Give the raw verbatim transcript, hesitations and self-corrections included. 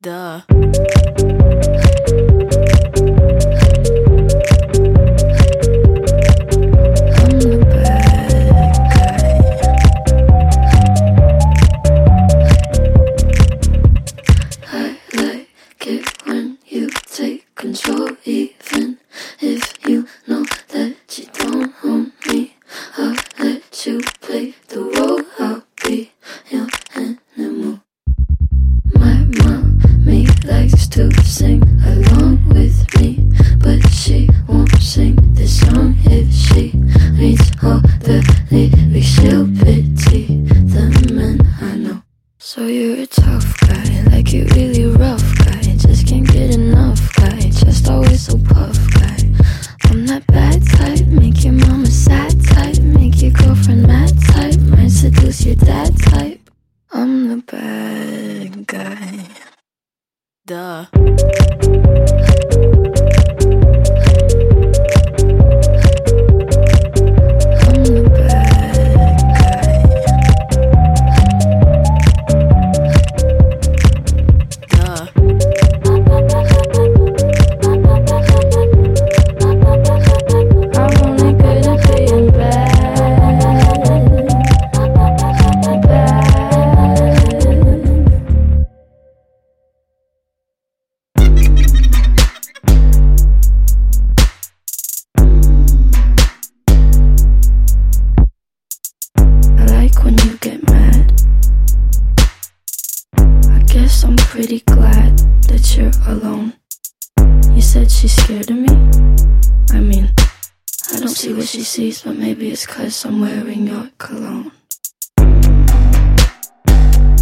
Duh. Control, even if you know that you don't own me. I'll let you play the role. I'll be your animal. My mommy likes to sing along with me, but she won't sing this song if she reads all the lyrics. She'll pity the men I know. So you're a tough guy, like you really rough guy, just can't get enough guy, just always so puff guy. I'm that bad type, make your mama sad type, make your girlfriend mad type, might seduce your dad type. I'm the bad guy. Duh. When you get mad, I guess I'm pretty glad that you're alone. You said she's scared of me? I mean, I don't see what she sees, but maybe it's 'cause I'm wearing your cologne.